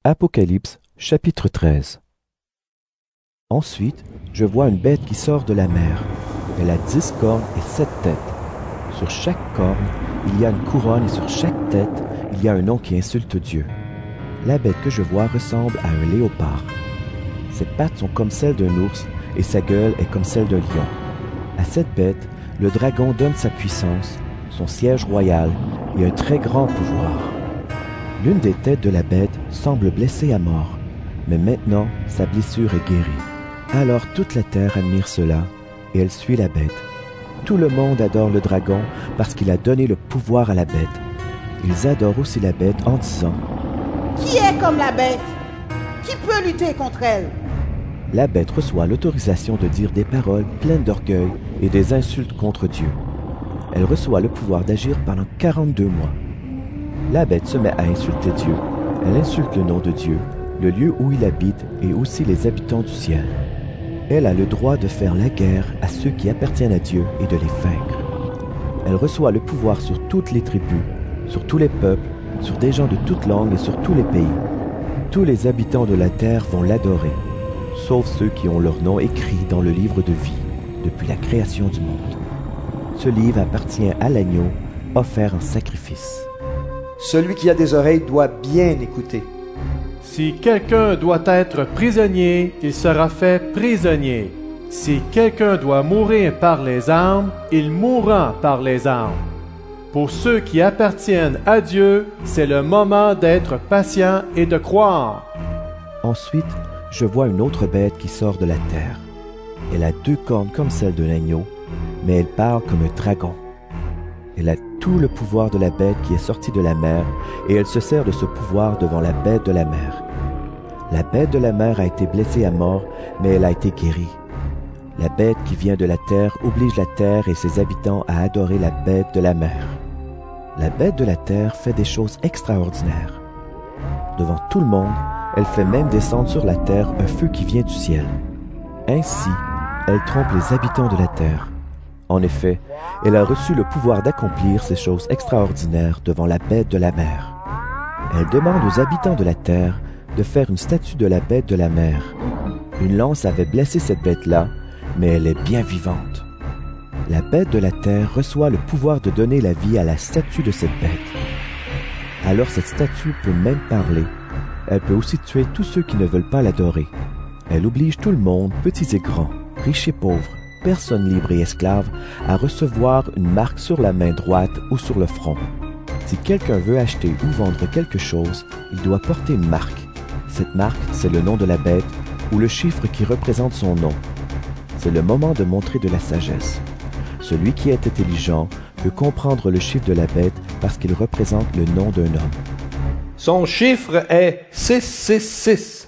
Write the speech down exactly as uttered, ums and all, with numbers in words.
Apocalypse, chapitre treize. Ensuite, je vois une bête qui sort de la mer. Elle a dix cornes et sept têtes. Sur chaque corne, il y a une couronne et sur chaque tête, il y a un nom qui insulte Dieu. La bête que je vois ressemble à un léopard. Ses pattes sont comme celles d'un ours et sa gueule est comme celle d'un lion. À cette bête, le dragon donne sa puissance, son siège royal et un très grand pouvoir. L'une des têtes de la bête semble blessée à mort, mais maintenant sa blessure est guérie. Alors toute la terre admire cela, et elle suit la bête. Tout le monde adore le dragon parce qu'il a donné le pouvoir à la bête. Ils adorent aussi la bête en disant « Qui est comme la bête? Qui peut lutter contre elle ?» La bête reçoit l'autorisation de dire des paroles pleines d'orgueil et des insultes contre Dieu. Elle reçoit le pouvoir d'agir pendant quarante-deux mois. La bête se met à insulter Dieu. Elle insulte le nom de Dieu, le lieu où il habite et aussi les habitants du ciel. Elle a le droit de faire la guerre à ceux qui appartiennent à Dieu et de les vaincre. Elle reçoit le pouvoir sur toutes les tribus, sur tous les peuples, sur des gens de toutes langues et sur tous les pays. Tous les habitants de la terre vont l'adorer, sauf ceux qui ont leur nom écrit dans le livre de vie depuis la création du monde. Ce livre appartient à l'agneau, offert en sacrifice. Celui qui a des oreilles doit bien écouter. Si quelqu'un doit être prisonnier, il sera fait prisonnier. Si quelqu'un doit mourir par les armes, il mourra par les armes. Pour ceux qui appartiennent à Dieu, c'est le moment d'être patient et de croire. Ensuite, je vois une autre bête qui sort de la terre. Elle a deux cornes comme celles d'un agneau, mais elle parle comme un dragon. Elle a tout le pouvoir de la bête qui est sortie de la mer, et elle se sert de ce pouvoir devant la bête de la mer. La bête de la mer a été blessée à mort, mais elle a été guérie. La bête qui vient de la terre oblige la terre et ses habitants à adorer la bête de la mer. La bête de la terre fait des choses extraordinaires. Devant tout le monde, elle fait même descendre sur la terre un feu qui vient du ciel. Ainsi, elle trompe les habitants de la terre. En effet, elle a reçu le pouvoir d'accomplir ces choses extraordinaires devant la bête de la mer. Elle demande aux habitants de la terre de faire une statue de la bête de la mer. Une lance avait blessé cette bête-là, mais elle est bien vivante. La bête de la terre reçoit le pouvoir de donner la vie à la statue de cette bête. Alors cette statue peut même parler. Elle peut aussi tuer tous ceux qui ne veulent pas l'adorer. Elle oblige tout le monde, petits et grands, riches et pauvres, personnes libres et esclaves, à recevoir une marque sur la main droite ou sur le front. Si quelqu'un veut acheter ou vendre quelque chose, il doit porter une marque. Cette marque, c'est le nom de la bête ou le chiffre qui représente son nom. C'est le moment de montrer de la sagesse. Celui qui est intelligent peut comprendre le chiffre de la bête parce qu'il représente le nom d'un homme. Son chiffre est six cent soixante-six.